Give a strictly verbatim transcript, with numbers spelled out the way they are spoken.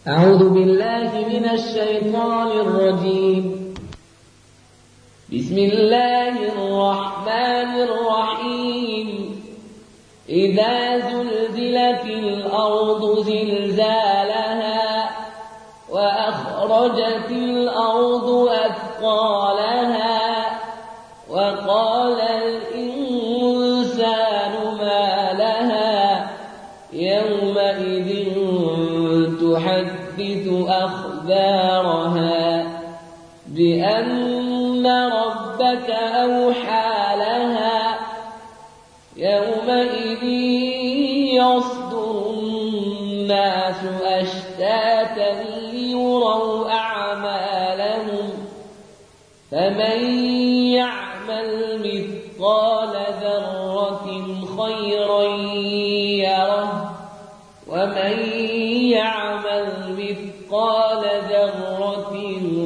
أعوذ بالله من الشيطان الرجيم. بسم الله الرحمن الرحيم. إذا زلزلت الأرض زلزالها وأخرجت الأرض أثقالها وقال الإنسان ما لها يومئذ تحدث أخبارها بأن ربك أوحى لها يومئذ يصدر الناس أشتاتا ليروا أعمالهم فمن يعمل مثقال ذرة خيرا يره ومن يعمل مثقال ذرة